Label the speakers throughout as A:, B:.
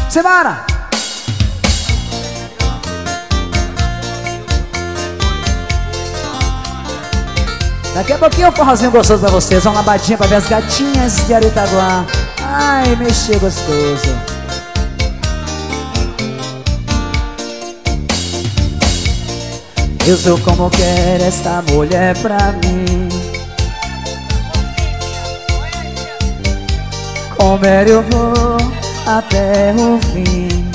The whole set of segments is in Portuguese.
A: Simbora! Daqui a pouquinho um forrozinho gostoso pra vocês. Uma labadinha pra ver as gatinhas de Aritaguá. Ai, mexer gostoso. Eu sou como quer esta mulher pra mim. Com ela eu vou até o fim.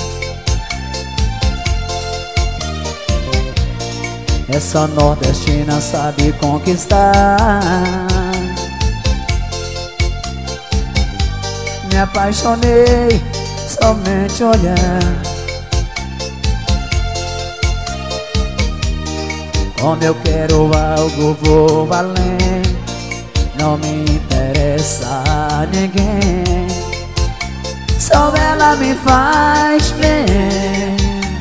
A: Essa nordestina sabe conquistar. Me apaixonei somente olhar. Como eu quero algo, vou além. Não me interessa ninguém. Só ela me faz bem.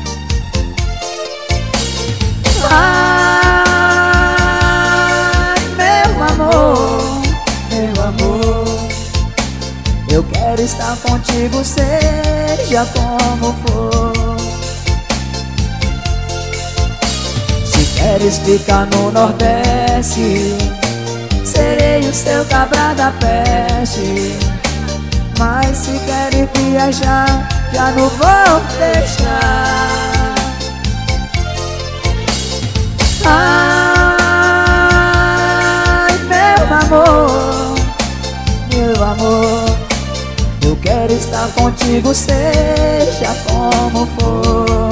A: Ai, meu amor, meu amor, eu quero estar contigo, seja como for. Se queres ficar no Nordeste, serei o seu cabra da peste. Mas se queres viajar, já não vou deixar. Ai, meu amor, eu quero estar contigo, seja como for.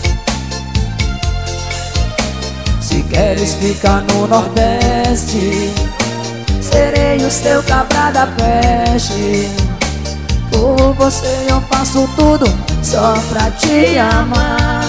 A: Se queres ficar no Nordeste, serei o seu cabra da peste. Por você eu faço tudo só pra te amar.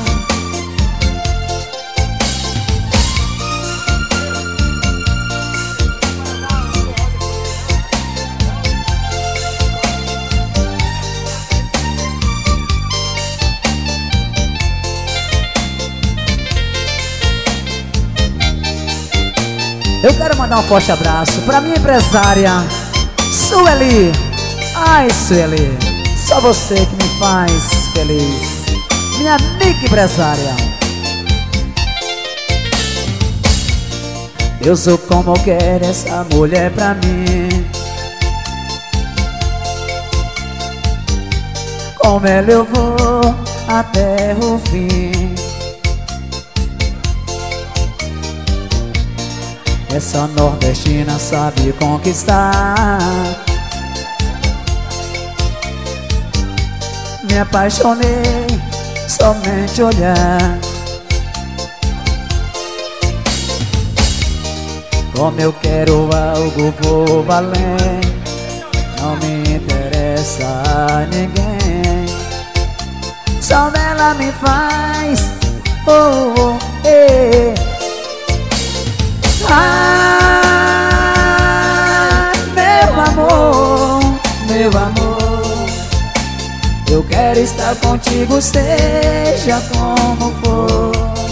A: Eu quero mandar um forte abraço pra minha empresária Sueli. Ai, Sueli, só você que me faz feliz, minha amiga empresária. Eu sou como quer essa mulher pra mim. Com ela eu vou até o fim. Essa nordestina sabe conquistar. Me apaixonei somente olhar. Como eu quero algo, vou além. Não me interessa ninguém. Só ela me faz Ah, meu amor, eu quero estar contigo, seja como for.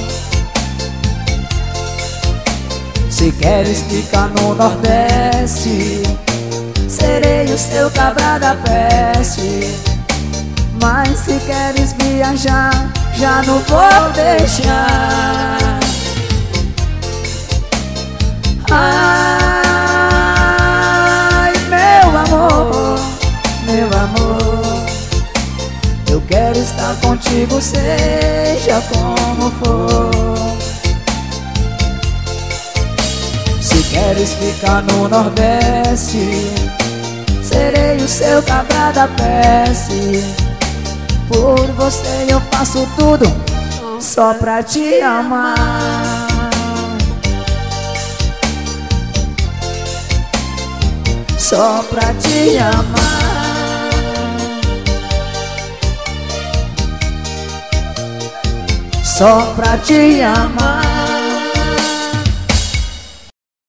A: Se queres ficar no Nordeste, serei o seu cabra da peste. Mas se queres viajar, já não vou deixar. Ai, meu amor, eu quero estar contigo, seja como for. Se queres ficar no Nordeste, serei o seu cabra da peste. Por você eu faço tudo só pra te amar. Só pra te amar. Só pra te amar.